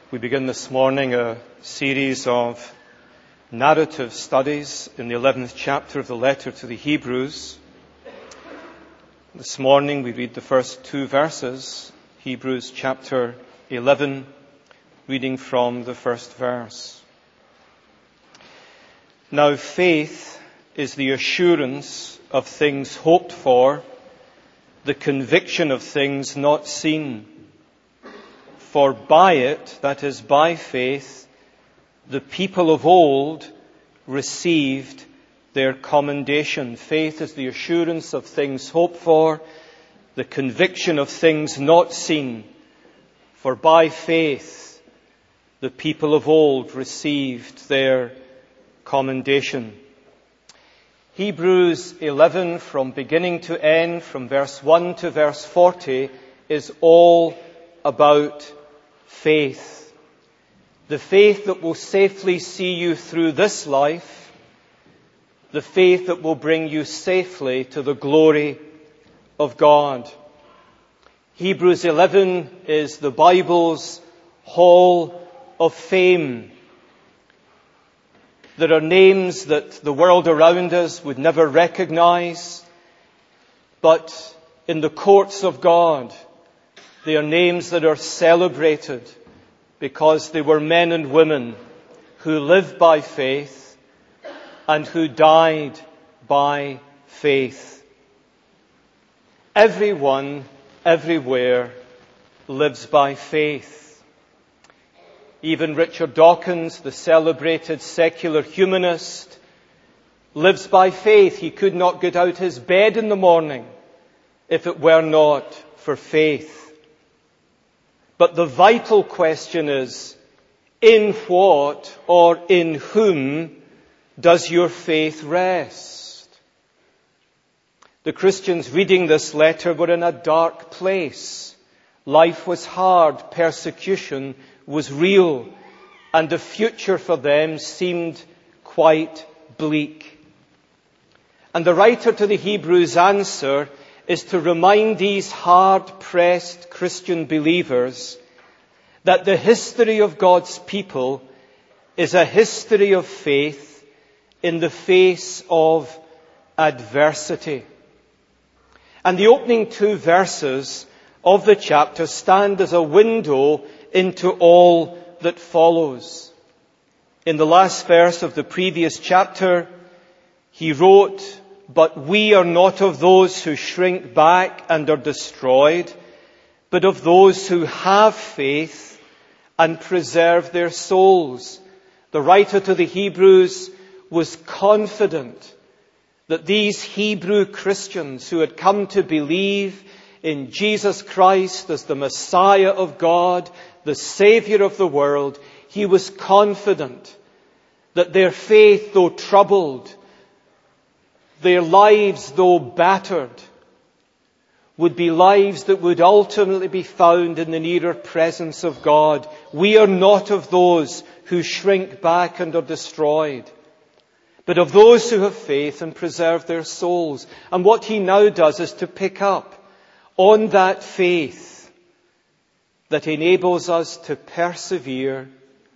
We begin this morning a series of narrative studies in the 11th chapter of the letter to the Hebrews. This morning we read the first two verses, Hebrews chapter 11, reading from the first verse. Now faith is the assurance of things hoped for, the conviction of things not seen. For by it, that is by faith, the people of old received their commendation. Faith is the assurance of things hoped for, the conviction of things not seen. For by faith, the people of old received their commendation. Hebrews 11, from beginning to end, from verse 1 to verse 40, is all about faith. The faith that will safely see you through this life. The faith that will bring you safely to the glory of God. Hebrews 11 is the Bible's hall of fame. There are names that the world around us would never recognize, but in the courts of God, they are names that are celebrated because they were men and women who lived by faith and who died by faith. Everyone, everywhere, lives by faith. Even Richard Dawkins, the celebrated secular humanist, lives by faith. He could not get out his bed in the morning if it were not for faith. But the vital question is, in what or in whom does your faith rest? The Christians reading this letter were in a dark place. Life was hard, persecution was real, and the future for them seemed quite bleak. And the writer to the Hebrews' answer is to remind these hard-pressed Christian believers that the history of God's people is a history of faith in the face of adversity. And the opening two verses of the chapter stand as a window into all that follows. In the last verse of the previous chapter, he wrote, "But we are not of those who shrink back and are destroyed, but of those who have faith and preserve their souls." The writer to the Hebrews was confident that these Hebrew Christians who had come to believe in Jesus Christ as the Messiah of God, the Savior of the world, he was confident that their faith, though troubled, their lives, though battered, would be lives that would ultimately be found in the nearer presence of God. We are not of those who shrink back and are destroyed, but of those who have faith and preserve their souls. And what he now does is to pick up on that faith that enables us to persevere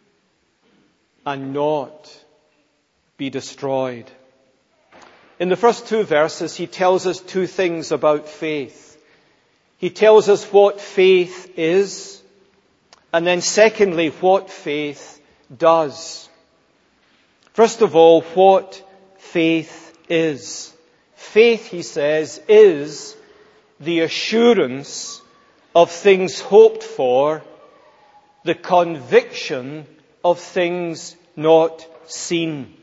and not be destroyed. In the first two verses, he tells us two things about faith. He tells us what faith is, and then secondly, what faith does. First of all, what faith is. Faith, he says, is the assurance of things hoped for, the conviction of things not seen.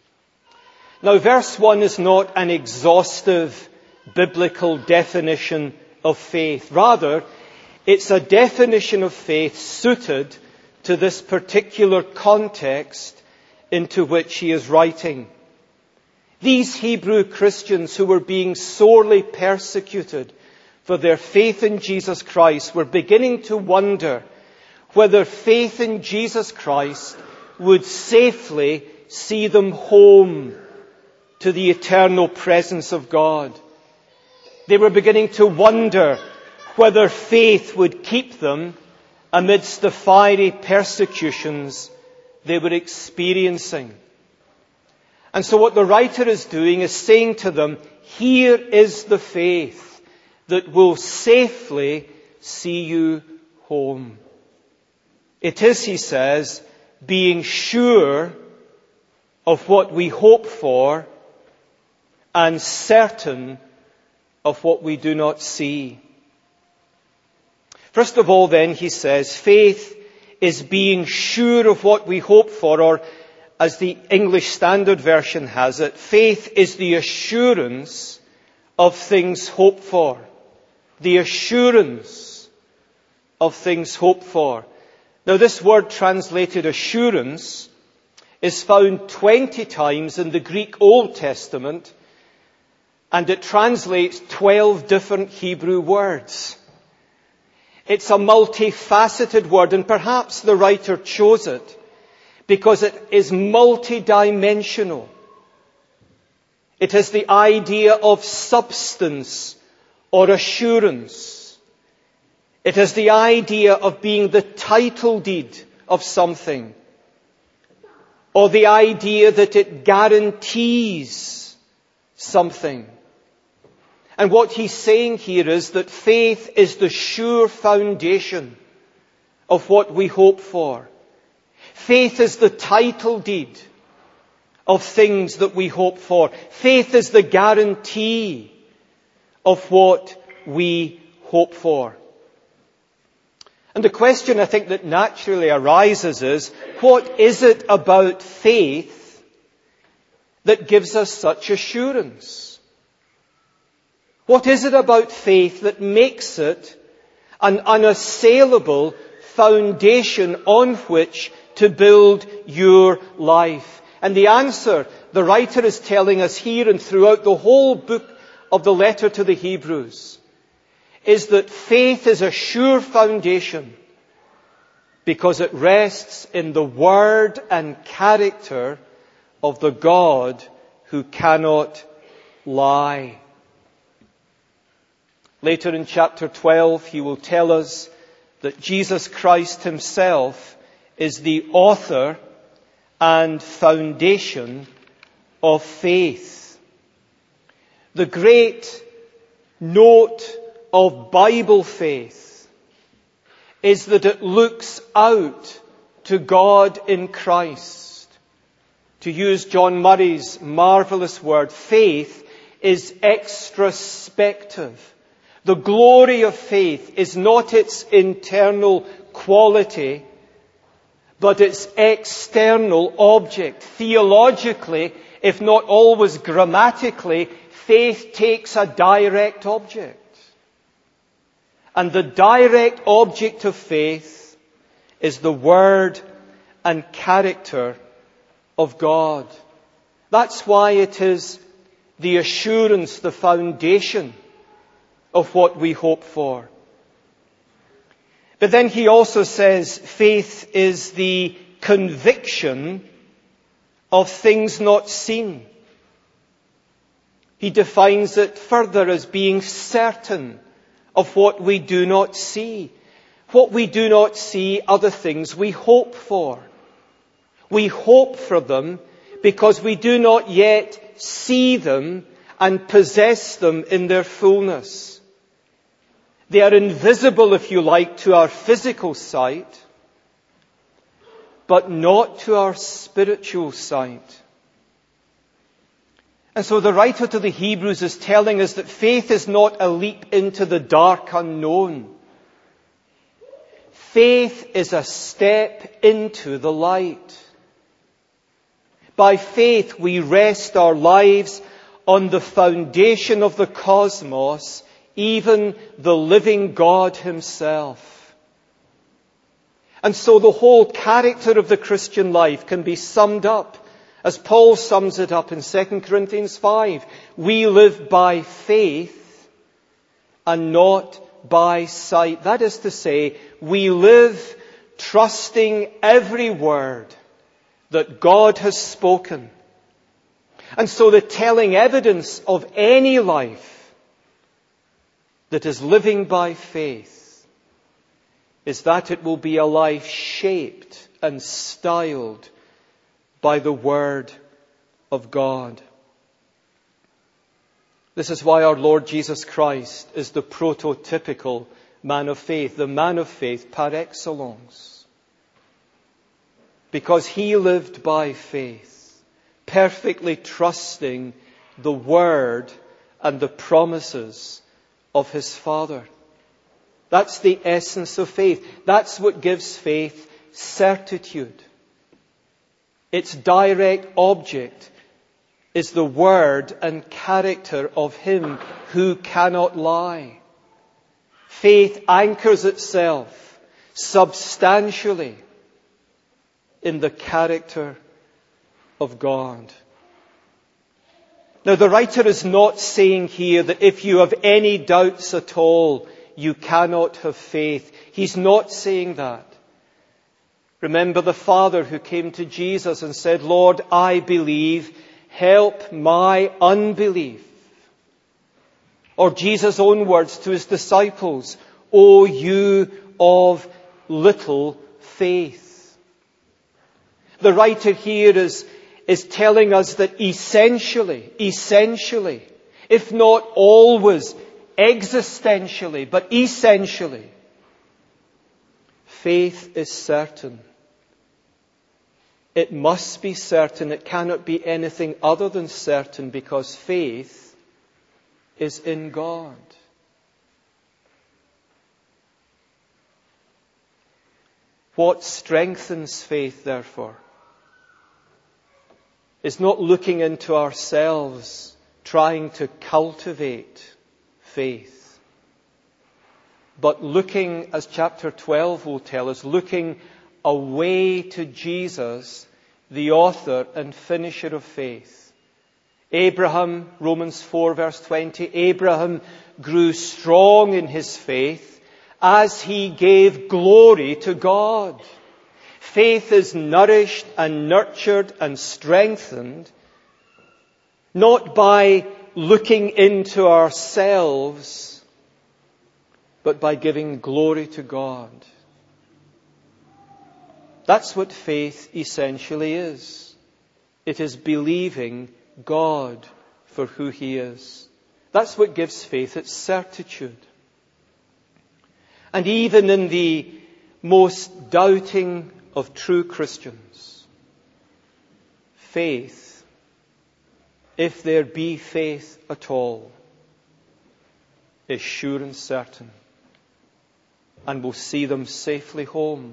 Now, verse 1 is not an exhaustive biblical definition of faith. Rather, it's a definition of faith suited to this particular context into which he is writing. These Hebrew Christians who were being sorely persecuted for their faith in Jesus Christ were beginning to wonder whether faith in Jesus Christ would safely see them home to the eternal presence of God. They were beginning to wonder whether faith would keep them amidst the fiery persecutions they were experiencing. And so what the writer is doing is saying to them, here is the faith that will safely see you home. It is, he says, being sure of what we hope for and certain of what we do not see. First of all, then, he says, faith is being sure of what we hope for, or as the English Standard Version has it, faith is the assurance of things hoped for. The assurance of things hoped for. Now, this word translated assurance is found 20 times in the Greek Old Testament, and it translates 12 different Hebrew words. It's a multifaceted word, and perhaps the writer chose it because it is multidimensional. It has the idea of substance or assurance. It has the idea of being the title deed of something, or the idea that it guarantees something. And what he's saying here is that faith is the sure foundation of what we hope for. Faith is the title deed of things that we hope for. Faith is the guarantee of what we hope for. And the question I think that naturally arises is, what is it about faith that gives us such assurance? What is it about faith that makes it an unassailable foundation on which to build your life? And the answer the writer is telling us here and throughout the whole book of the letter to the Hebrews is that faith is a sure foundation because it rests in the word and character of the God who cannot lie. Later in chapter 12, he will tell us that Jesus Christ himself is the author and foundation of faith. The great note of Bible faith is that it looks out to God in Christ. To use John Murray's marvelous word, faith is extrospective. The glory of faith is not its internal quality, but its external object. Theologically, if not always grammatically, faith takes a direct object. And the direct object of faith is the word and character of God. That's why it is the assurance, the foundation of what we hope for. But then he also says faith is the conviction of things not seen. He defines it further as being certain of what we do not see. What we do not see are the things we hope for. We hope for them because we do not yet see them and possess them in their fullness. They are invisible, if you like, to our physical sight, but not to our spiritual sight. And so the writer to the Hebrews is telling us that faith is not a leap into the dark unknown. Faith is a step into the light. By faith we rest our lives on the foundation of the cosmos, even the living God himself. And so the whole character of the Christian life can be summed up, as Paul sums it up in 2 Corinthians 5. We live by faith and not by sight. That is to say, we live trusting every word that God has spoken. And so the telling evidence of any life that is living by faith is that it will be a life shaped and styled by the Word of God. This is why our Lord Jesus Christ is the prototypical man of faith, the man of faith par excellence. Because he lived by faith, perfectly trusting the Word and the promises of his Father. That's the essence of faith. That's what gives faith certitude. Its direct object is the word and character of Him who cannot lie. Faith anchors itself substantially in the character of God. Now, the writer is not saying here that if you have any doubts at all, you cannot have faith. He's not saying that. Remember the father who came to Jesus and said, "Lord, I believe, help my unbelief." Or Jesus' own words to his disciples, "O you of little faith." The writer here is telling us that essentially, if not always, existentially, but essentially, faith is certain. It must be certain. It cannot be anything other than certain, because faith is in God. What strengthens faith, therefore, is not looking into ourselves, trying to cultivate faith, but looking, as chapter 12 will tell us, looking away to Jesus, the author and finisher of faith. Abraham, Romans 4 verse 20, Abraham grew strong in his faith as he gave glory to God. Faith is nourished and nurtured and strengthened not by looking into ourselves, but by giving glory to God. That's what faith essentially is. It is believing God for who He is. That's what gives faith its certitude. And even in the most doubting of true Christians, faith, if there be faith at all, is sure and certain, and will see them safely home.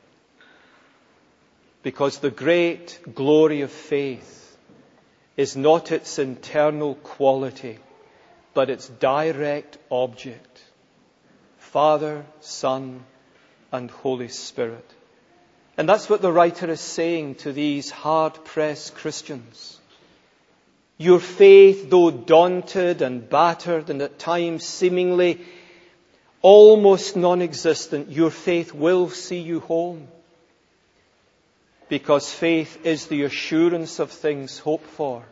Because the great glory of faith is not its internal quality, but its direct object: Father, Son, and Holy Spirit. And that's what the writer is saying to these hard-pressed Christians. Your faith, though daunted and battered and at times seemingly almost non-existent, your faith will see you home. Because faith is the assurance of things hoped for.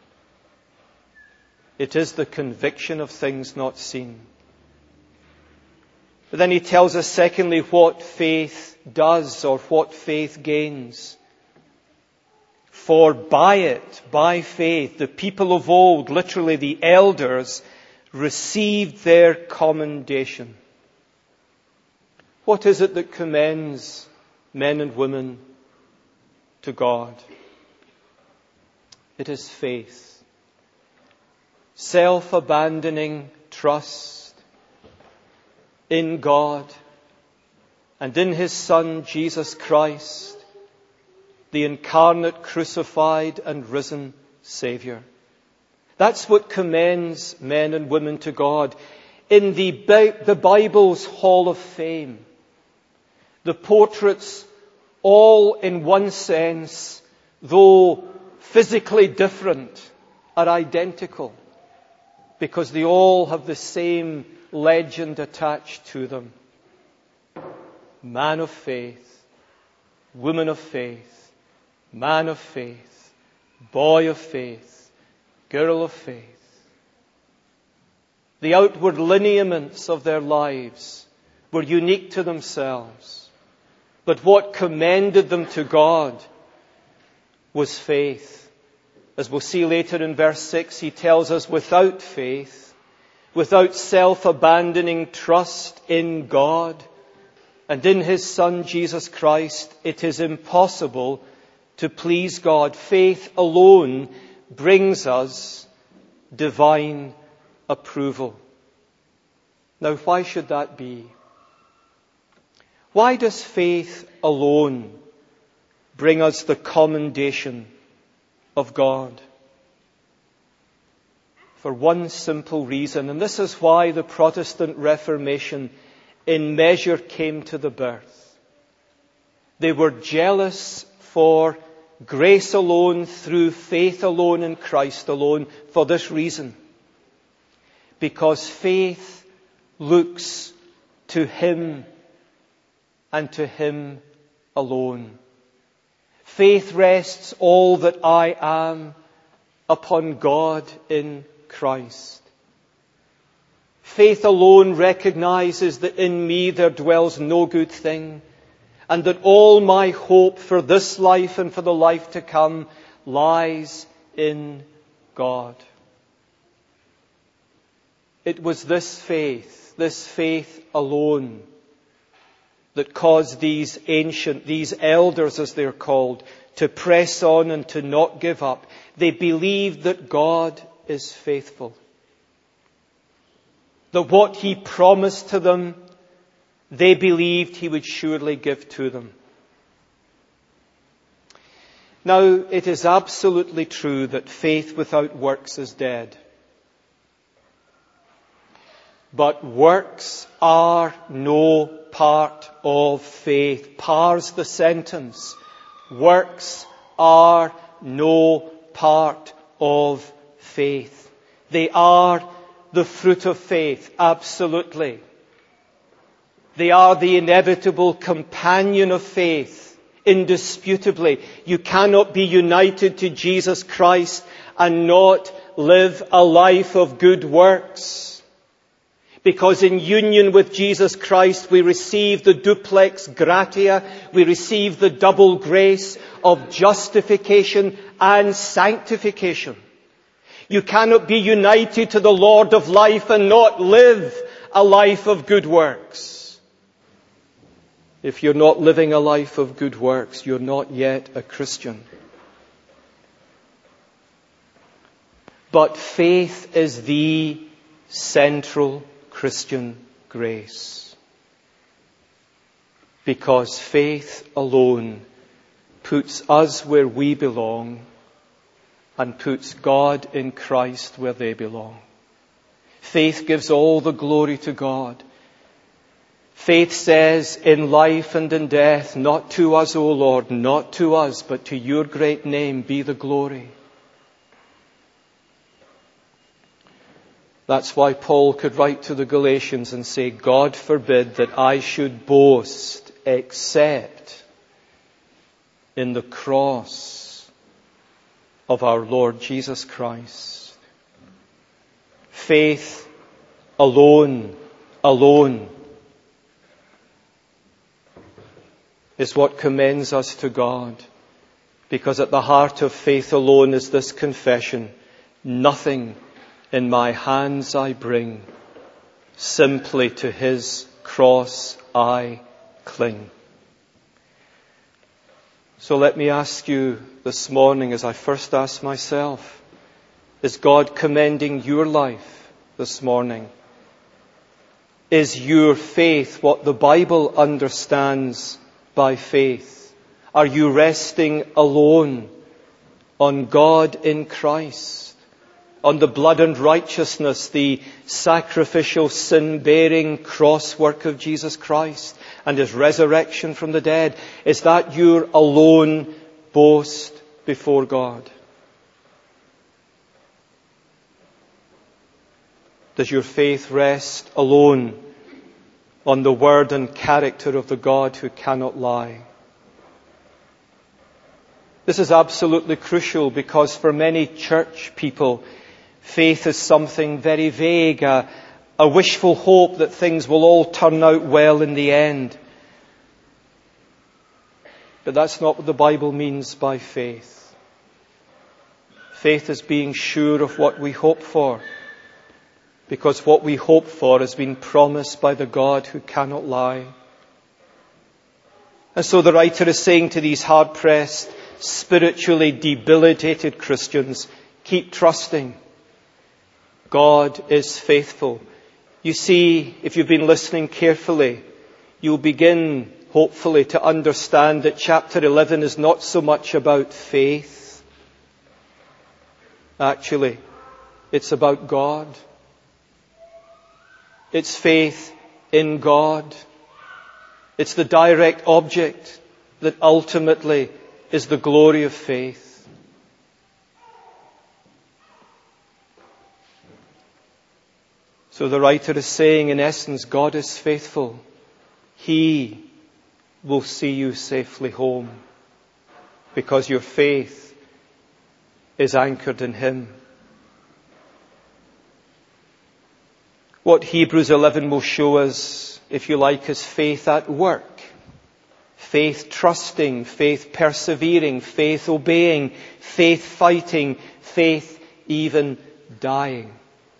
It is the conviction of things not seen. But then he tells us, secondly, what faith does, or what faith gains. For by it, by faith, the people of old, literally the elders, received their commendation. What is it that commends men and women to God? It is faith. Self-abandoning trust in God and in His Son, Jesus Christ, the incarnate, crucified and risen Saviour. That's what commends men and women to God. In the Bible's Hall of Fame, the portraits, all in one sense, though physically different, are identical, because they all have the same legend attached to them. Man of faith, woman of faith, man of faith, boy of faith, girl of faith. The outward lineaments of their lives were unique to themselves. But what commended them to God was faith. As we'll see later in verse 6, he tells us, without faith, without self-abandoning trust in God and in His Son Jesus Christ, it is impossible to please God. Faith alone brings us divine approval. Now, why should that be? Why does faith alone bring us the commendation of God? For one simple reason, and this is why the Protestant Reformation in measure came to the birth. They were jealous for grace alone, through faith alone, in Christ alone, for this reason. Because faith looks to Him and to Him alone. Faith rests all that I am upon God in Christ. Faith alone recognizes that in me there dwells no good thing, and that all my hope for this life and for the life to come lies in God. It was this faith alone, that caused these elders as they're called, to press on and to not give up. They believed that God is faithful. That what He promised to them, they believed He would surely give to them. Now, it is absolutely true that faith without works is dead. But works are no part of faith. Par's the sentence. Works are no part of faith. They are the fruit of faith, absolutely. They are the inevitable companion of faith, indisputably. You cannot be united to Jesus Christ and not live a life of good works. Because in union with Jesus Christ, we receive the duplex gratia, we receive the double grace of justification and sanctification. You cannot be united to the Lord of life and not live a life of good works. If you're not living a life of good works, you're not yet a Christian. But faith is the central Christian grace. Because faith alone puts us where we belong and puts God in Christ where they belong. Faith gives all the glory to God. Faith says, in life and in death, not to us, O Lord, not to us, but to your great name be the glory. That's why Paul could write to the Galatians and say, God forbid that I should boast except in the cross of our Lord Jesus Christ. Faith alone is what commends us to God. Because at the heart of faith alone is this confession: nothing in my hands I bring, simply to His cross I cling. So let me ask you this morning, as I first ask myself, is God commending your life this morning? Is your faith what the Bible understands by faith? Are you resting alone on God in Christ? On the blood and righteousness, the sacrificial sin-bearing cross work of Jesus Christ and His resurrection from the dead? Is that your alone boast before God? Does your faith rest alone on the word and character of the God who cannot lie? This is absolutely crucial, because for many church people, faith is something very vague, a a wishful hope that things will all turn out well in the end. But that's not what the Bible means by faith. Faith is being sure of what we hope for, because what we hope for has been promised by the God who cannot lie. And so the writer is saying to these hard-pressed, spiritually debilitated Christians, keep trusting. God is faithful. You see, if you've been listening carefully, you'll begin, hopefully, to understand that chapter 11 is not so much about faith. Actually, it's about God. It's faith in God. It's the direct object that ultimately is the glory of faith. So the writer is saying, in essence, God is faithful. He will see you safely home because your faith is anchored in Him. What Hebrews 11 will show us, if you like, is faith at work. Faith trusting, faith persevering, faith obeying, faith fighting, faith even dying.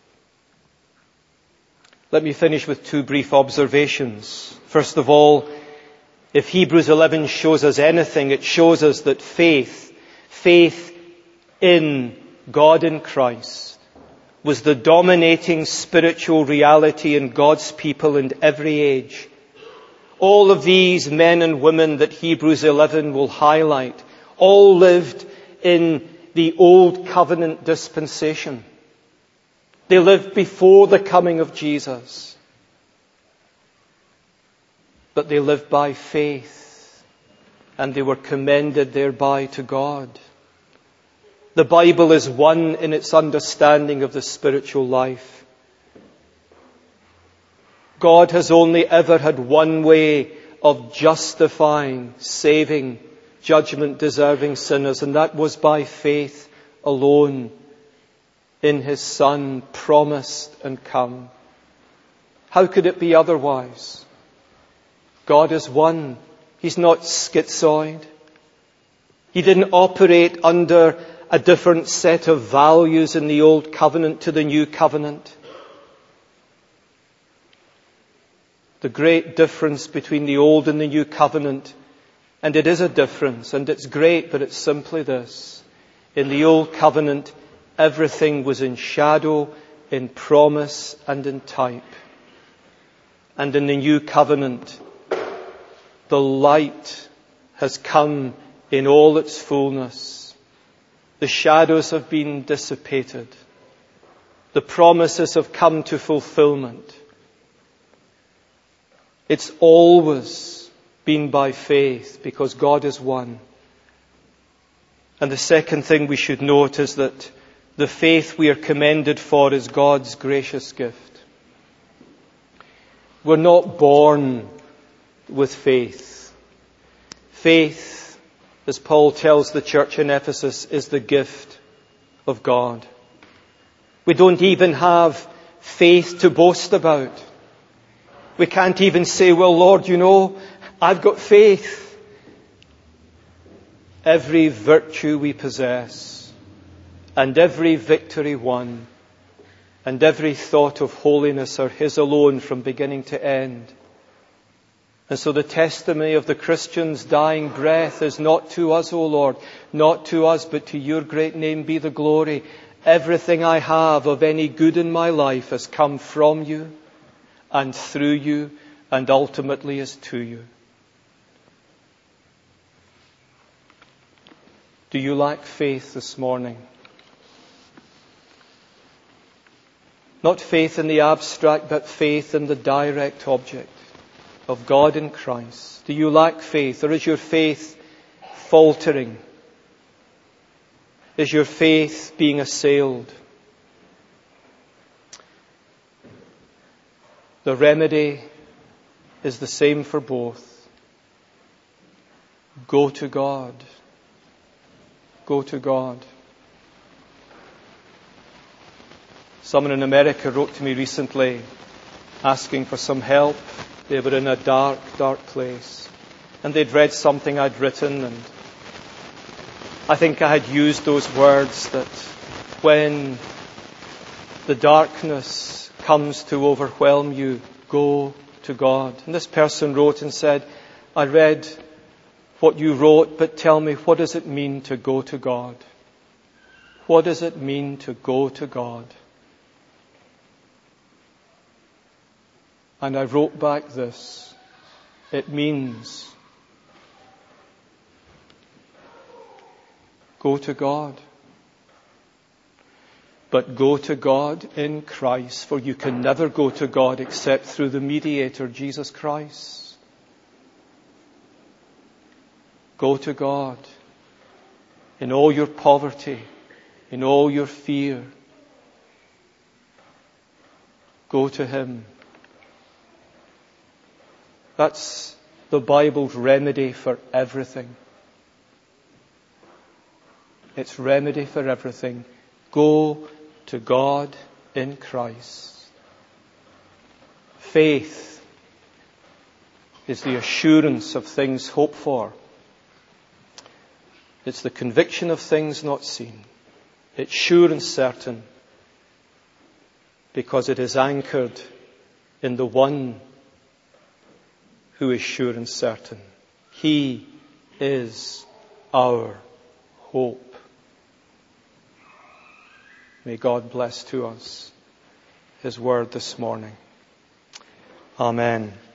Let me finish with two brief observations. First of all, if Hebrews 11 shows us anything, it shows us that faith in God in Christ, was the dominating spiritual reality in God's people in every age. All of these men and women that Hebrews 11 will highlight all lived in the Old Covenant dispensation. They lived before the coming of Jesus. But they lived by faith, and they were commended thereby to God. The Bible is one in its understanding of the spiritual life. God has only ever had one way of justifying, saving, judgment-deserving sinners, and that was by faith alone in His Son, promised and come. How could it be otherwise? God is one. He's not schizoid. He didn't operate under a different set of values in the Old Covenant to the New Covenant. The great difference between the Old and the New Covenant, and it is a difference, and it's great, but it's simply this. In the Old Covenant, everything was in shadow, in promise, and in type. And in the New Covenant, the light has come in all its fullness. The shadows have been dissipated. The promises have come to fulfillment. It's always been by faith because God is one. And the second thing we should note is that the faith we are commended for is God's gracious gift. We're not born with faith. Faith, as Paul tells the church in Ephesus, is the gift of God. We don't even have faith to boast about. We can't even say, well, Lord, I've got faith. Every virtue we possess, and every victory won, and every thought of holiness are His alone from beginning to end. And so the testimony of the Christian's dying breath is not to us, O Lord, not to us, but to your great name be the glory. Everything I have of any good in my life has come from you and through you and ultimately is to you. Do you lack faith this morning? Not faith in the abstract, but faith in the direct object of God in Christ. Do you lack faith, or is your faith faltering? Is your faith being assailed? The remedy is the same for both. Go to God. Go to God. Someone in America wrote to me recently asking for some help. They were in a dark, dark place. And they'd read something I'd written, and I think I had used those words that when the darkness comes to overwhelm you, go to God. And this person wrote and said, I read what you wrote, but tell me, what does it mean to go to God? What does it mean to go to God? And I wrote back this. It means go to God. But go to God in Christ, for you can never go to God except through the mediator, Jesus Christ. Go to God in all your poverty, in all your fear. Go to Him. That's the Bible's remedy for everything. It's remedy for everything. Go to God in Christ. Faith is the assurance of things hoped for. It's the conviction of things not seen. It's sure and certain because it is anchored in the one who is sure and certain. He is our hope. May God bless to us His word this morning. Amen.